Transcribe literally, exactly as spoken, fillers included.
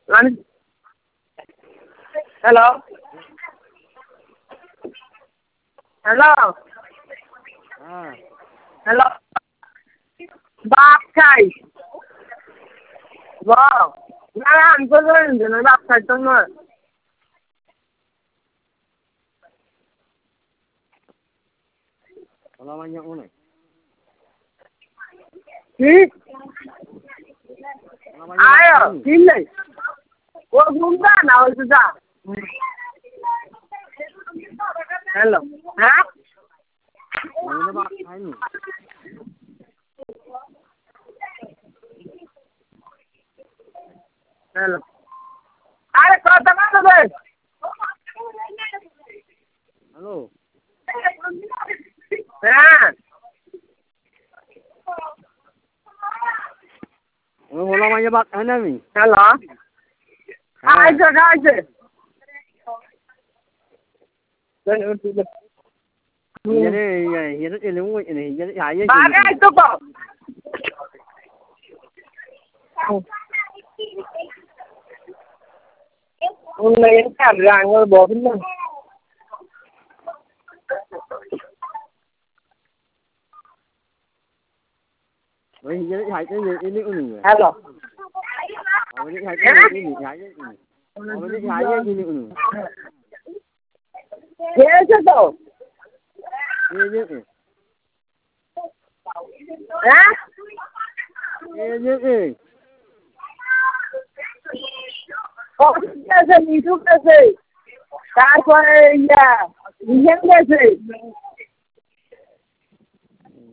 Lan- Hello. Hello. À, Hello. Bác thầy. Vâng. Đang làm tôi lên để nói bác thầy tôi rồi. kalau banyak mana? Gì? Kalau banyak Ai à? makan. Kim này. Ủa không ra nào rồi sao? Hello. Hả? Mana bak ini? Hello. Ai có tao nói rồi. Halo. À. Kalau banyak bak ini ni. Hello. Ai chứ ai chứ? Đây là tôi được. Jadi, jadi ilmu ini, jadi saya. Bác ai tôi bảo. Hôm nay em cảm ràng rồi bỏ bên mình. Vậy jadi saya ini ini ini. Hello. Jadi saya ini ini, saya ini. Jadi saya ini ini. Thế chứ đâu? Ini ini. Hả? Ini ini. Có cái gì, thuốc cái gì? Ta quay nhà, những cái gì?